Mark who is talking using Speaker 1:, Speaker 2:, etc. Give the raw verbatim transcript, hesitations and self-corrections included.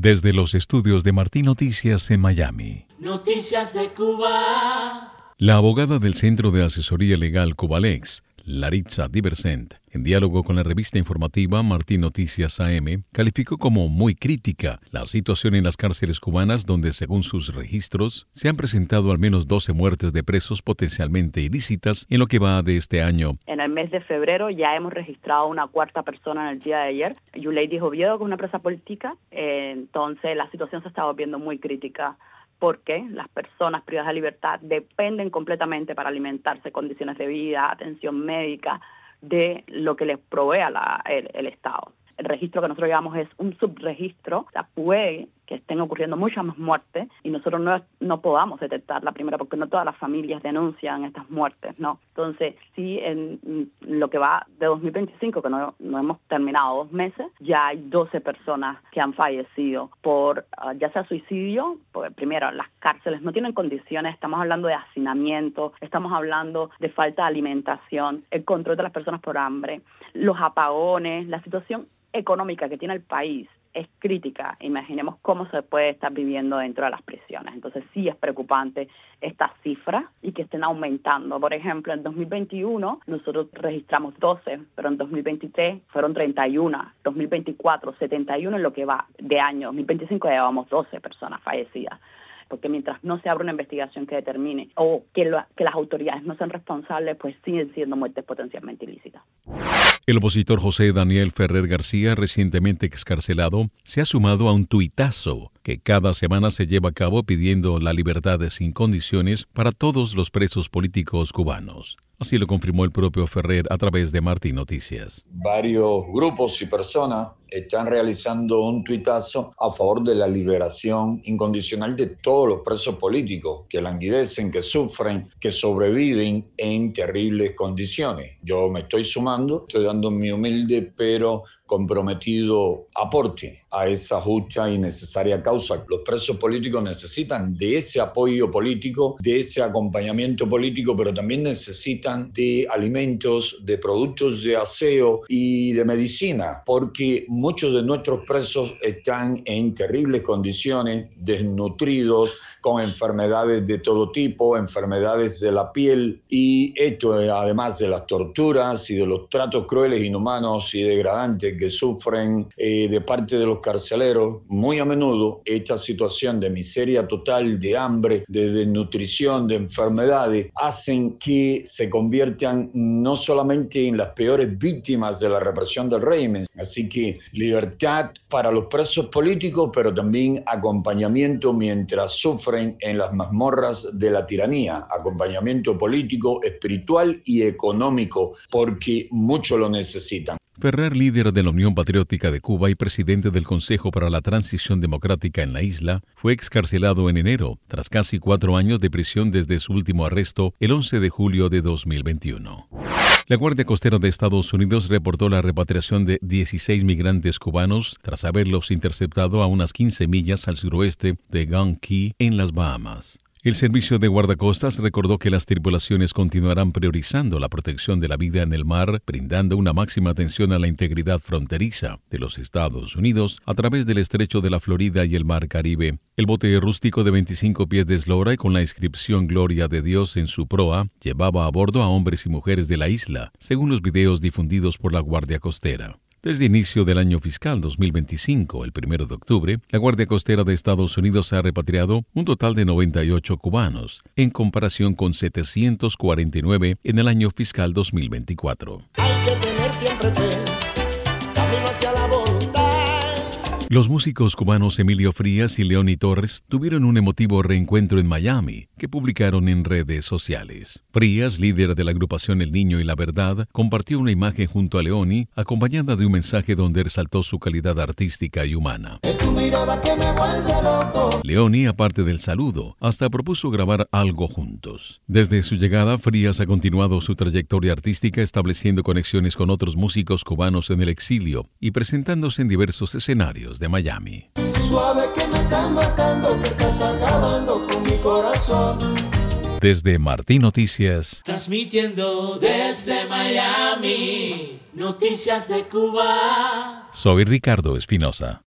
Speaker 1: Desde los estudios de Martín Noticias en Miami.
Speaker 2: Noticias de Cuba.
Speaker 1: La abogada del Centro de Asesoría Legal Cubalex, Laritza Diversent, en diálogo con la revista informativa Martín Noticias A M, calificó como muy crítica la situación en las cárceles cubanas donde, según sus registros, se han presentado al menos doce muertes de presos potencialmente ilícitas en lo que va de este año.
Speaker 3: En el mes de febrero ya hemos registrado una cuarta persona en el día de ayer, Yuleidi Oviedo, que es una presa política. Eh, entonces la situación se está volviendo muy crítica, porque las personas privadas de libertad dependen completamente para alimentarse, condiciones de vida, atención médica, de lo que les provea la, el, el Estado. El registro que nosotros llevamos es un subregistro, o sea, puede que estén ocurriendo muchas más muertes y nosotros no, no podamos detectar la primera, porque no todas las familias denuncian estas muertes, ¿no? Entonces, sí, en lo que va de dos mil veinticinco, que no, no hemos terminado dos meses, ya hay doce personas que han fallecido por uh, ya sea suicidio, porque primero, las cárceles no tienen condiciones, estamos hablando de hacinamiento, estamos hablando de falta de alimentación, el control de las personas por hambre, los apagones, la situación económica que tiene el país es crítica. Imaginemos cómo se puede estar viviendo dentro de las prisiones. Entonces sí es preocupante estas cifras y que estén aumentando. Por ejemplo, en dos mil veintiuno nosotros registramos doce, pero en dos mil veintitrés fueron treinta y uno, dos mil veinticuatro setenta y uno en lo que va de año, dos mil veinticinco ya llevamos doce personas fallecidas. Porque mientras no se abra una investigación que determine o que, lo, que las autoridades no sean responsables, pues siguen siendo muertes potencialmente ilícitas.
Speaker 1: El opositor José Daniel Ferrer García, recientemente excarcelado, se ha sumado a un tuitazo que cada semana se lleva a cabo pidiendo la libertad sin condiciones para todos los presos políticos cubanos. Así lo confirmó el propio Ferrer a través de Martín Noticias.
Speaker 4: Varios grupos y personas están realizando un tuitazo a favor de la liberación incondicional de todos los presos políticos que languidecen, que sufren, que sobreviven en terribles condiciones. Yo me estoy sumando, estoy dando mi humilde pero comprometido aporte a esa justa y necesaria causa. Los presos políticos necesitan de ese apoyo político, de ese acompañamiento político, pero también necesitan de alimentos, de productos de aseo y de medicina, porque muchos de nuestros presos están en terribles condiciones, desnutridos, con enfermedades de todo tipo, enfermedades de la piel, y esto además de las torturas y de los tratos crueles, inhumanos y degradantes que sufren eh, de parte de los carceleros. Muy a menudo esta situación de miseria total, de hambre, de desnutrición, de enfermedades, hacen que se conviertan no solamente en las peores víctimas de la represión del régimen. Así que libertad para los presos políticos, pero también acompañamiento mientras sufren en las mazmorras de la tiranía, acompañamiento político, espiritual y económico, porque mucho lo necesitan.
Speaker 1: Ferrer, líder de la Unión Patriótica de Cuba y presidente del Consejo para la Transición Democrática en la isla, fue excarcelado en enero, tras casi cuatro años de prisión desde su último arresto el once de julio de dos mil veintiuno. La Guardia Costera de Estados Unidos reportó la repatriación de dieciséis migrantes cubanos tras haberlos interceptado a unas quince millas al suroeste de Gun Cay, en las Bahamas. El Servicio de Guardacostas recordó que las tripulaciones continuarán priorizando la protección de la vida en el mar, brindando una máxima atención a la integridad fronteriza de los Estados Unidos a través del Estrecho de la Florida y el Mar Caribe. El bote rústico de veinticinco pies de eslora y con la inscripción Gloria de Dios en su proa llevaba a bordo a hombres y mujeres de la isla, según los videos difundidos por la Guardia Costera. Desde inicio del año fiscal dos mil veinticinco, el primero de octubre, la Guardia Costera de Estados Unidos ha repatriado un total de noventa y ocho cubanos, en comparación con setecientos cuarenta y nueve en el año fiscal dos mil veinticuatro.
Speaker 2: Hay que tener siempre fe, camino hacia la voluntad.
Speaker 1: Los músicos cubanos Emilio Frías y Leoni Torres tuvieron un emotivo reencuentro en Miami, que publicaron en redes sociales. Frías, líder de la agrupación El Niño y la Verdad, compartió una imagen junto a Leoni, acompañada de un mensaje donde resaltó su calidad artística y humana.
Speaker 2: Es tu mirada que me vuelve loco.
Speaker 1: Leoni, aparte del saludo, hasta propuso grabar algo juntos. Desde su llegada, Frías ha continuado su trayectoria artística, estableciendo conexiones con otros músicos cubanos en el exilio y presentándose en diversos escenarios de Miami.
Speaker 2: Suave que me estás matando, que estás acabando con mi corazón.
Speaker 1: Desde Martín Noticias,
Speaker 2: Transmitiendo desde Miami, noticias de Cuba.
Speaker 1: soy Ricardo Espinosa.